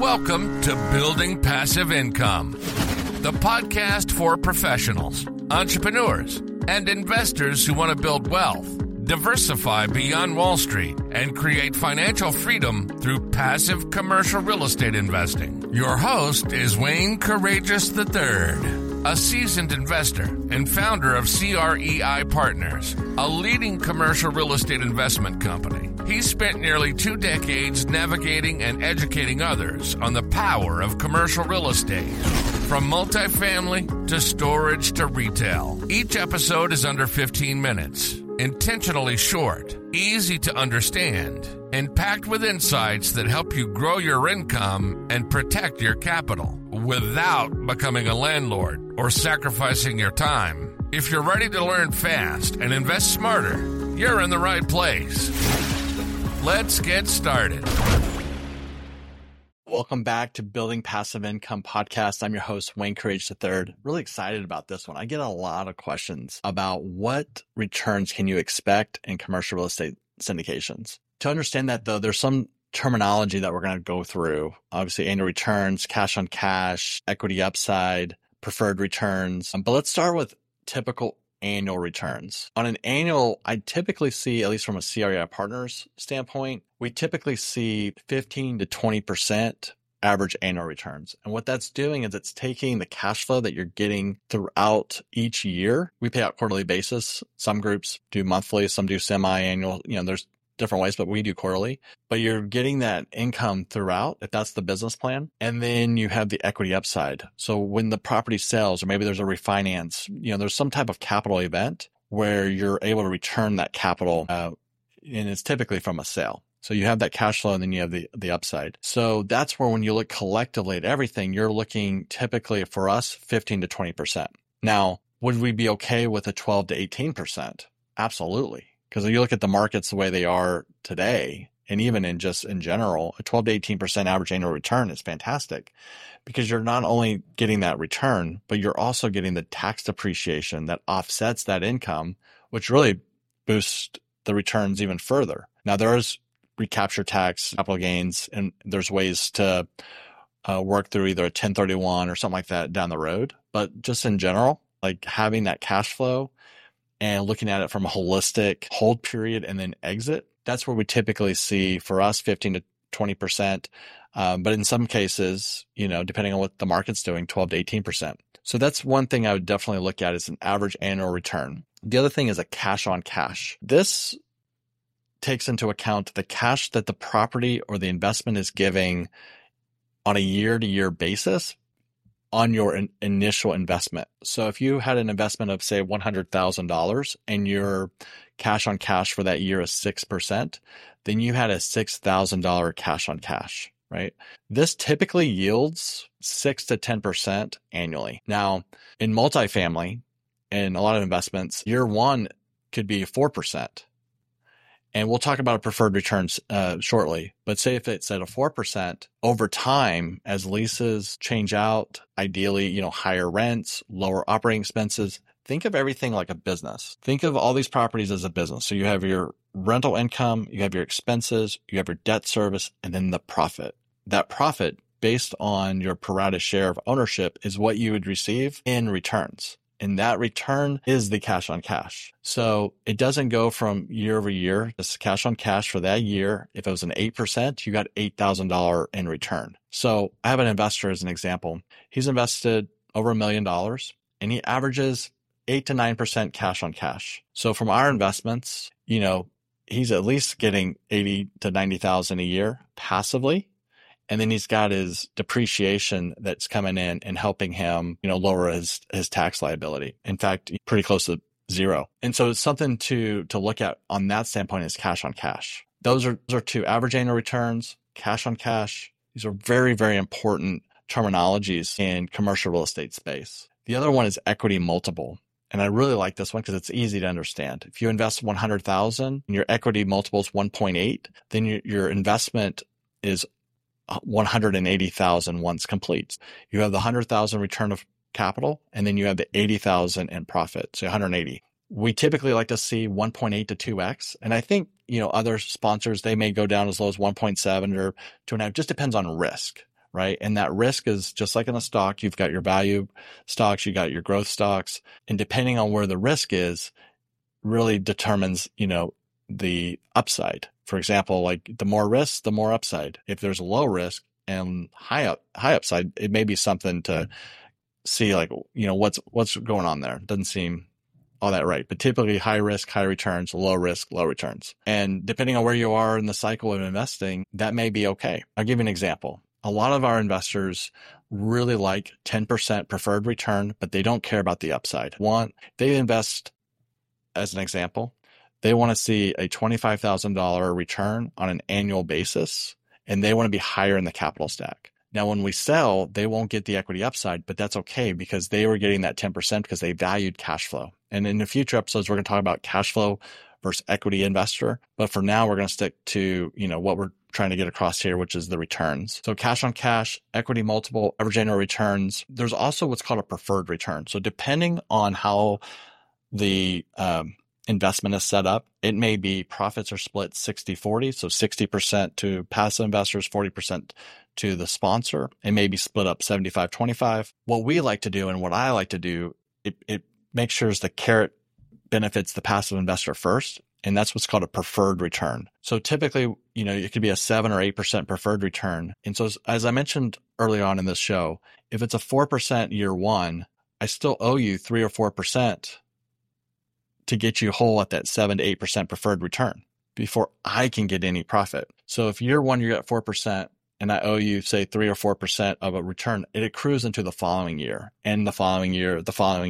Welcome to Building Passive Income, the podcast for professionals, entrepreneurs, and investors who want to build wealth, diversify beyond Wall Street, and create financial freedom through passive commercial real estate investing. Your host is Wayne Courageous III, a seasoned investor and founder of CREI Partners, a leading commercial real estate investment company. He's spent nearly 2 decades navigating and educating others on the power of commercial real estate, from multifamily to storage to retail. Each episode is under 15 minutes, intentionally short, easy to understand, and packed with insights that help you grow your income and protect your capital without becoming a landlord or sacrificing your time. If you're ready to learn fast and invest smarter, you're in the right place. Let's get started. Welcome back to Building Passive Income Podcast. I'm your host, Wayne Courageous III. Really excited about this one. I get a lot of questions about what returns can you expect in commercial real estate syndications. To understand that, though, there's some terminology that we're going to go through. Obviously, annual returns, cash on cash, equity upside, preferred returns. But let's start with typical annual returns. On an annual, I typically see, at least from a CREI Partners standpoint, we typically see 15 to 20% average annual returns. And what that's doing is it's taking the cash flow that you're getting throughout each year. We pay out quarterly basis. Some groups do monthly, some do semi-annual. There's different ways, but we do quarterly. But you're getting that income throughout, if that's the business plan. And then you have the equity upside. So when the property sells, or maybe there's a refinance, there's some type of capital event where you're able to return that capital, and it's typically from a sale. So you have that cash flow and then you have the upside. So that's where when you look collectively at everything, you're looking typically for us 15 to 20%. Now, would we be okay with a 12 to 18%? Absolutely. Because if you look at the markets the way they are today, and even in general, a 12 to 18% average annual return is fantastic because you're not only getting that return, but you're also getting the tax depreciation that offsets that income, which really boosts the returns even further. Now, there is recapture tax, capital gains, and there's ways to work through either a 1031 or something like that down the road. But just in general, like having that cash flow and looking at it from a holistic hold period and then exit, that's where we typically see for us 15 to 20%. But in some cases, depending on what the market's doing, 12 to 18%. So that's one thing I would definitely look at is an average annual return. The other thing is a cash on cash. This takes into account the cash that the property or the investment is giving on a year-to-year basis on your initial investment. So if you had an investment of, say, $100,000 and your cash on cash for that year is 6%, then you had a $6,000 cash on cash, right? This typically yields 6 to 10% annually. Now, in multifamily and a lot of investments, year one could be 4%. And we'll talk about preferred returns shortly. But say if it's at a 4%, over time, as leases change out, ideally, higher rents, lower operating expenses, think of everything like a business. Think of all these properties as a business. So you have your rental income, you have your expenses, you have your debt service, and then the profit. That profit, based on your pro rata share of ownership, is what you would receive in returns. And that return is the cash on cash. So it doesn't go from year over year. It's cash on cash for that year. If it was an 8%, you got $8,000 in return. So I have an investor as an example. He's invested over $1 million and he averages 8 to 9% cash on cash. So from our investments, he's at least getting 80 to 90,000 a year passively. And then he's got his depreciation that's coming in and helping him, lower his tax liability. In fact, pretty close to zero. And so it's something to look at on that standpoint is cash on cash. Those are two average annual returns, cash on cash. These are very, very important terminologies in commercial real estate space. The other one is equity multiple. And I really like this one because it's easy to understand. If you invest $100,000 and your equity multiple is 1.8, then your investment is $180,000 once complete. You have the $100,000 return of capital, and then you have the $80,000 in profit, so 180. We typically like to see 1.8 to 2x, and I think other sponsors, they may go down as low as 1.7 or 2.5. Just depends on risk, right? And that risk is just like in a stock, you've got your value stocks, you got your growth stocks. And depending on where the risk is, really determines, the upside. For example, like the more risk, the more upside. If there's a low risk and high upside, it may be something to see, like, what's going on there. Doesn't seem all that right. But typically high risk, high returns, low risk, low returns. And depending on where you are in the cycle of investing, that may be okay. I'll give you an example. A lot of our investors really like 10% preferred return, but they don't care about the upside. They invest, as an example, they want to see a $25,000 return on an annual basis, and they want to be higher in the capital stack. Now, when we sell, they won't get the equity upside, but that's okay because they were getting that 10% because they valued cash flow. And in the future episodes, we're going to talk about cash flow versus equity investor. But for now, we're going to stick to, what we're trying to get across here, which is the returns. So cash on cash, equity multiple, average annual returns. There's also what's called a preferred return. So depending on how the investment is set up, it may be profits are split 60-40. So 60% to passive investors, 40% to the sponsor. It may be split up 75-25. What we like to do and what I like to do, it makes sure the carrot benefits the passive investor first. And that's what's called a preferred return. So typically, it could be a 7 or 8% preferred return. And so as I mentioned early on in this show, if it's a 4% year one, I still owe you 3 or 4% to get you whole at that 7 to 8% preferred return before I can get any profit. So if year one, you're at 4% and I owe you, say, 3 or 4% of a return, it accrues into the following year and the following year,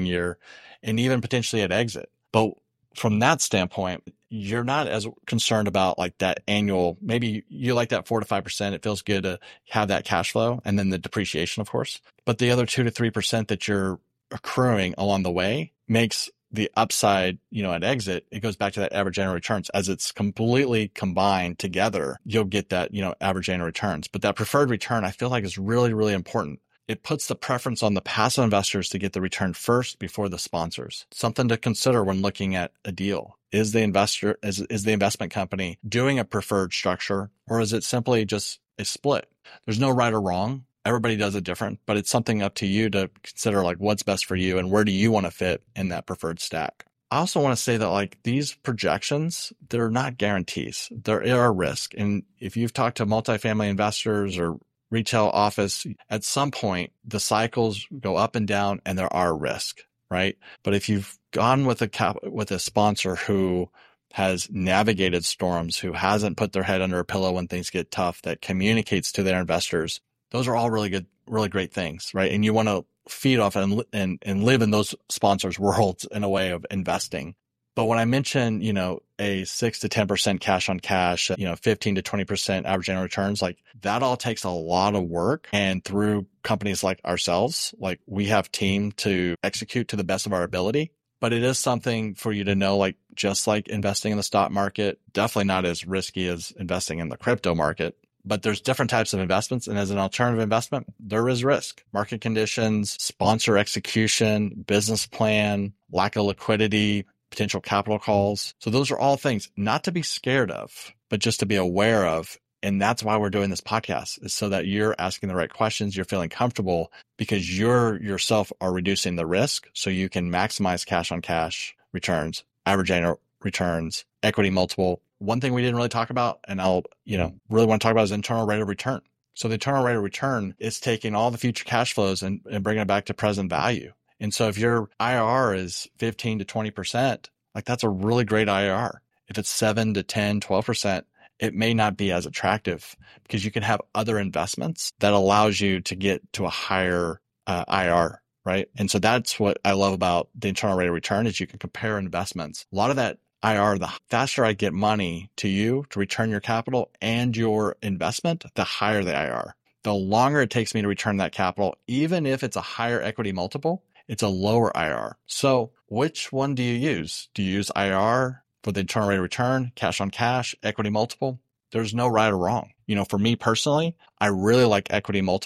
and even potentially at exit. But from that standpoint, you're not as concerned about like that annual, maybe you like that 4 to 5%. It feels good to have that cash flow and then the depreciation, of course. But the other 2 to 3% that you're accruing along the way makes the upside, at exit, it goes back to that average annual returns. As it's completely combined together, you'll get that, average annual returns. But that preferred return, I feel like is really, really important. It puts the preference on the passive investors to get the return first before the sponsors. Something to consider when looking at a deal. Is the investment company doing a preferred structure, or is it simply just a split? There's no right or wrong. Everybody does it different, but it's something up to you to consider, like, what's best for you and where do you want to fit in that preferred stack. I also want to say that, like, these projections, they're not guarantees. There are a risk. And if you've talked to multifamily investors or retail office, at some point the cycles go up and down and there are risks, right? But if you've gone with a sponsor who has navigated storms, who hasn't put their head under a pillow when things get tough, that communicates to their investors, those are all really good, really great things, right? And you want to feed off and live in those sponsors' worlds in a way of investing. But when I mention, a 6 to 10% cash on cash, 15 to 20% average annual returns, like that all takes a lot of work. And through companies like ourselves, like we have team to execute to the best of our ability. But it is something for you to know, like just like investing in the stock market, definitely not as risky as investing in the crypto market. But there's different types of investments. And as an alternative investment, there is risk. Market conditions, sponsor execution, business plan, lack of liquidity, potential capital calls. So those are all things not to be scared of, but just to be aware of. And that's why we're doing this podcast, is so that you're asking the right questions, you're feeling comfortable because you're yourself are reducing the risk so you can maximize cash on cash returns, average annual returns, equity multiple. One thing we didn't really talk about, and I'll, really want to talk about, is internal rate of return. So the internal rate of return is taking all the future cash flows and bringing it back to present value. And so if your IRR is 15 to 20%, like that's a really great IRR. If it's 7 to 10, 12%, it may not be as attractive because you can have other investments that allows you to get to a higher IRR, right? And so that's what I love about the internal rate of return is you can compare investments. A lot of that IRR, the faster I get money to you to return your capital and your investment, the higher the IRR. The longer it takes me to return that capital, even if it's a higher equity multiple, it's a lower IRR. So which one do you use? Do you use IRR for the internal rate of return, cash on cash, equity multiple? There's no right or wrong. For me personally, I really like equity multiple.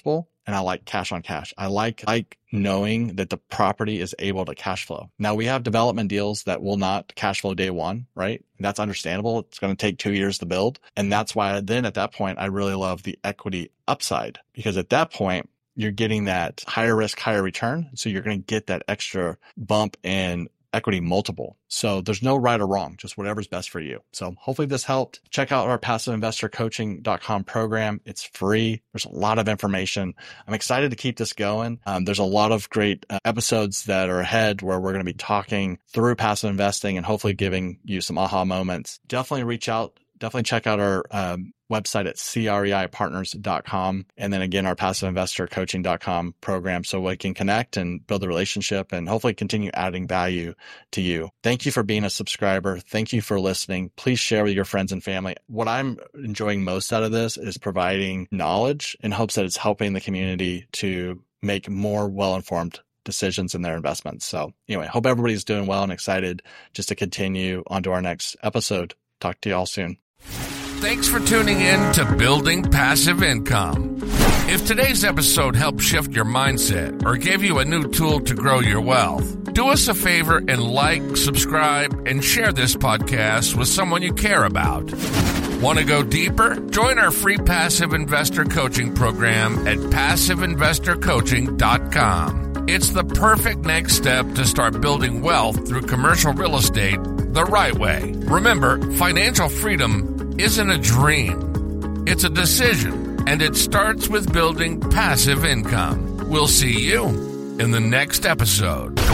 and I like cash on cash. I like knowing that the property is able to cash flow. Now, we have development deals that will not cash flow day one, right? That's understandable. It's going to take 2 years to build. And that's why then at that point, I really love the equity upside, because at that point, you're getting that higher risk, higher return. So you're going to get that extra bump in equity multiple. So there's no right or wrong, just whatever's best for you. So hopefully this helped. Check out our passiveinvestorcoaching.com program. It's free. There's a lot of information. I'm excited to keep this going. There's a lot of great episodes that are ahead where we're going to be talking through passive investing and hopefully giving you some aha moments. Definitely reach out. Definitely check out our website at CREIpartners.com. And then again, our passiveinvestorcoaching.com program, so we can connect and build a relationship and hopefully continue adding value to you. Thank you for being a subscriber. Thank you for listening. Please share with your friends and family. What I'm enjoying most out of this is providing knowledge in hopes that it's helping the community to make more well-informed decisions in their investments. So anyway, hope everybody's doing well and excited just to continue on to our next episode. Talk to you all soon. Thanks for tuning in to Building Passive Income. If today's episode helped shift your mindset or gave you a new tool to grow your wealth, do us a favor and like, subscribe, and share this podcast with someone you care about. Want to go deeper? Join our free passive investor coaching program at passiveinvestorcoaching.com. It's the perfect next step to start building wealth through commercial real estate the right way. Remember, financial freedom isn't a dream. It's a decision, and it starts with building passive income. We'll see you in the next episode.